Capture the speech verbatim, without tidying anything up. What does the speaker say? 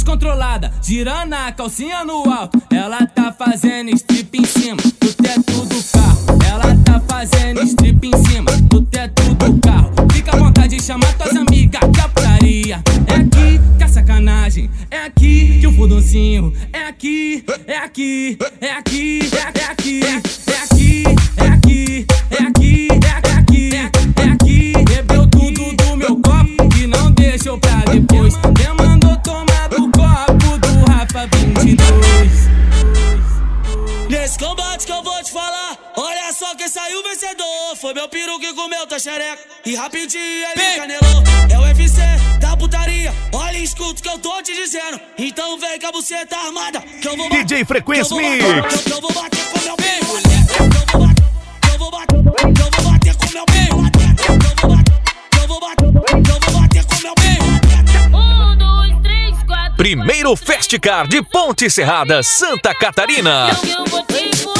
descontrolada, girando a calcinha no alto. Ela tá fazendo strip em cima do teto do carro. Ela tá fazendo strip em cima do teto do carro. Fica à vontade de chamar tuas amigas que a putaria é aqui que a sacanagem é aqui que o furduncinho é aqui, é aqui, é aqui, é aqui, é aqui, é aqui, é aqui, é aqui, é aqui. Bebeu tudo do meu copo e não deixou pra depois. Quem mandou tomar do copo do Rafa vinte e dois? Nesse combate que eu vou te falar, olha só quem saiu vencedor. Foi meu peru que comeu tua xereca e rapidinho ele canelou. É o U F C da putaria, olha e escuta o que eu tô te dizendo. Então vem com a buceta armada que eu vou bater, D J Frequência Mix. que eu vou bater com meu bem, moleque. Que eu vou bater, que eu vou bater com meu bem, moleque. Que eu vou bater, que eu vou bater, que eu vou bater com meu bem, moleque. Um, dois, três, quatro. Primeiro Festcar de Ponte Serrada, Santa Catarina. Eu, eu vou te